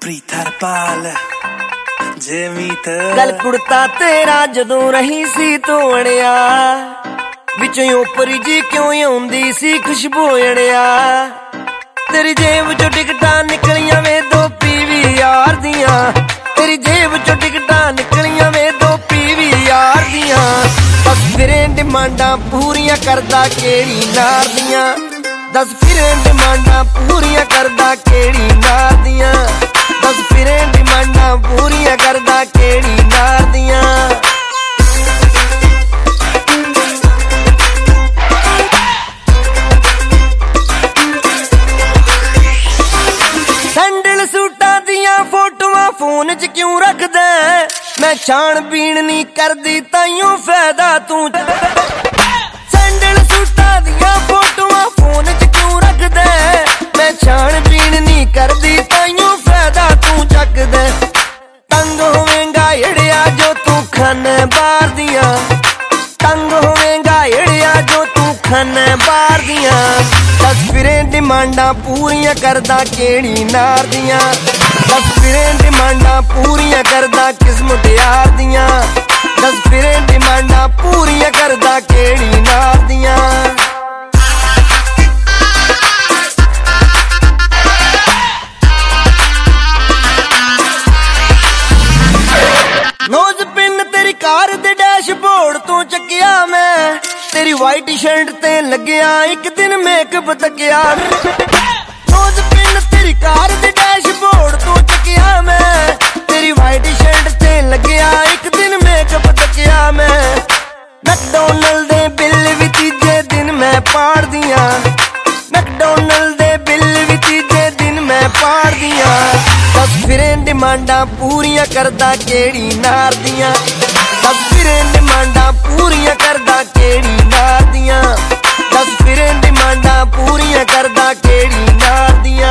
ਪ੍ਰੀਤ ਹਰਪਾਲ ਜੇ ਮੀਤ ਗਲ ਕੁੜਤਾ ਤੇਰਾ ਜਦੋਂ ਰਹੀ ਸੀ ਧੋਣਿਆ ਵਿੱਚੋਂ ਉੱਪਰ ਜੀ ਕਿਉਂ ਆਉਂਦੀ ਸੀ ਖੁਸ਼ਬੂ ਅੜਿਆ ਤੇਰੀ ਜੇਬ ਚੋਂ ਟਿਕਟਾਂ ਨਿਕਲੀਆਂ ਵੇ ਦੋ PVR ਦੀਆਂ ਤੇਰੀ ਜੇਬ ਚੋਂ ਟਿਕਟਾਂ ਨਿਕਲੀਆਂ ਵੇ ਦੋ PVR ਦੀਆਂ ਬਸ ਫਿਰੇ ਡਿਮਾਂਡਾਂ ਪੂਰੀਆਂ ਕਰਦਾ ਕਿਹੜੀ ਨਾਰ ਦੀਆਂ ਦਸ ਫਿਰੇ ਡਿਮਾਂਡਾਂ ਪੂਰੀਆਂ ਕਰਦਾ ਕਿਹੜੀ ਨਾਰ ਦੀਆਂ ਦਸ ਫਿਰੇ ਡਿਮਾਂਡਾਂ ਪੂਰੀਆਂ ਕਰਦਾ ਕਿਹੜੀ ਨਾਰ ਦੀਆਂ ਸੈਂਡਲ ਸੂਟਾਂ ਦੀਆਂ ਫੋਟੋਆਂ ਫੋਨ 'ਚ ਕਿਉਂ ਰੱਖਦਾ ਮੈਂ ਛਾਣ ਬੀਣ ਨਹੀਂ ਕਰਦੀ ਤਾਈਓ ਫਾਇਦਾ ਤੂੰ ਸੈਂਡਲ ਸੂਟਾਂ ਦੀਆਂ ਫੋਟੋਆਂ ਫੋਨ 'ਚ ਕਿਉਂ ਰੱਖਦਾ ਮੈਂ ਛਾਣ ਬੀਣ ਨਹੀਂ ਕਰਦੀ ਤਾਈਓ ਫਾਇਦਾ ਤੂੰ ਚੱਕਦਾ ਤੰਗ ਹੋਵੇਂਗਾ ਏੜਿਆ ਜੋ ਤੂੰ ਖਾਨੇ ਬਾਹਰ ਦੀਆਂ ਤੰਗ ਹੋਵੇਂਗਾ ਏੜਿਆ ਜੋ ਤੂੰ ਖਾਨੇ ਬਾਹਰ ਦੀਆਂ ਦਸ ਫਿਰੇ ਡਿਮਾਂਡਾਂ ਪੂਰੀਆਂ ਕਰਦਾ ਕਿਹੜੀ ਨਾਰ ਦੀਆਂ ਦਸ ਫਿਰੇ ਡਿਮਾਂਡਾਂ ਪੂਰੀਆਂ ਕਰਦਾ ਕਿਸਮਤ ਯਾਰ ਦੀਆਂ ਦਸ ਫਿਰੇ ਡਿਮਾਂਡਾਂ ਪੂਰੀਆਂ ਕਰਦਾ ਕਿਹੜੀ ਨਾਰ ਦੀਆਂ ਨੋਜ਼ ਪਿੰਨ ਤੇਰੀ ਕਾਰ ਦੇ ਡੈਸ਼ਬੋਰਡ ਤੋਂ ਚੱਕਿਆ ਮੈਂ ਤੇਰੀ ਵਾਈਟ ਸ਼ਰਟ ਤੇ ਲੱਗਿਆ ਇੱਕ ਦਿਨ ਮੇਕਅਪ ਤੱਕਿਆ ਨੋਜ਼ ਪਿੰਨ ਤੇਰੀ ਕਾਰ ਦੇ ਡੈਸ਼ਬੋਰਡ ਤੋਂ ਚੱਕਿਆ ਮੈਂ ਤੇਰੀ ਵਾਈਟ ਸ਼ਰਟ ਤੇ ਲੱਗਿਆ ਇੱਕ ਦਿਨ ਮੇਕਅਪ ਤੱਕਿਆ ਮੈਂ ਮੈਕਡੋਨਲਡ ਦੇ ਬਿੱਲ ਵੀ ਤੀਜੇ ਦਿਨ ਮੈਂ ਪਾੜਦੀਆਂ ਮੈਕਡੋਨਲਡ ਦੇ ਬਿੱਲ ਵੀ ਤੀਜੇ ਦਿਨ ਮੈਂ ਪਾੜਦੀਆਂ ਦਸ ਫਿਰੇ ਡਿਮਾਂਡਾਂ ਪੂਰੀਆਂ ਕਰਦਾ ਕਿਹੜੀ ਨਾਰ ਦੀਆਂ ਦਸ ਫਿਰੇ ਡਿਮਾਂਡਾਂ ਪੂਰੀਆਂ ਕਰਦਾ ਕਿਹੜੀ ਨਾਰ ਦੀਆਂ ਦਸ ਫਿਰੇ ਡਿਮਾਂਡਾਂ ਪੂਰੀਆਂ ਕਰਦਾ ਕਿਹੜੀ ਨਾਰ ਦੀਆਂ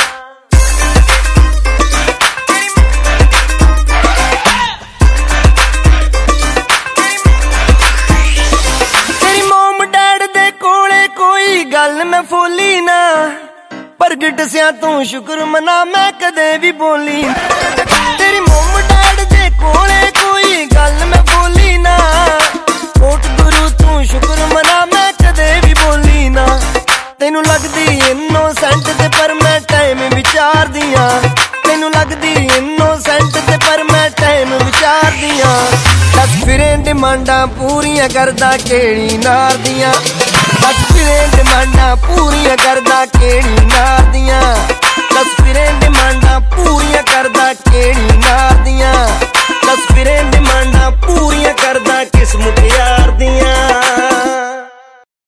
ਤੇਰੀ ਮੋਮ ਡੈਡ ਦੇ ਕੋਲੇ ਕੋਈ ਗੱਲ ਮੈਂ ਫੋਲੀ ਨਾ ਪ੍ਰਗਟ ਸਿਆ ਤੂੰ ਸ਼ੁਕਰ ਮਨਾ ਮੈਂ ਕਦੇ ਵੀ ਬੋਲੀ ਤੇਰੀ ਮੋਮ ਡੈਡ ਦੇ ਕੋਲੇ ਕੋਈ ਗੱਲ ਮੈਂ ਬੋਲੀ ਨਾ ਕੋਟ ਗੁਰੂ ਤੂੰ ਸ਼ੁਕਰ ਮਨਾ ਮੈਂ ਕਦੇ ਵੀ ਬੋਲੀ ਨਾ ਤੈਨੂੰ ਲੱਗਦੀ ਇਨੋਸੈਂਟ ਤੇ ਪਰ ਮੈਂ ਟਾਈਮ ਵਿਚਾਰਦੀਆਂ ਤੈਨੂੰ ਲੱਗਦੀ ਇਨੋਸੈਂਟ ਤੇ ਪਰ ਮੈਂ ਟਾਈਮ ਵਿਚਾਰਦੀਆਂ ਦਸ ਫਿਰੇ ਡਿਮਾਂਡਾਂ ਪੂਰੀਆਂ ਕਰਦਾ ਕਿਹੜੀ ਨਾਰ ਦੀਆਂ ਦਸ ਫਿਰੇ ਡਿਮਾਂਡਾਂ ਪੂਰੀਆਂ ਕਰਦਾ ਕਿਹੜੀ ਨਾਰ ਦੀਆਂ ਦਸ ਫਿਰੇ ਡਿਮਾਂਡਾਂ ਪੂਰੀਆਂ ਕਰਦਾ ਕਿਹੜੀ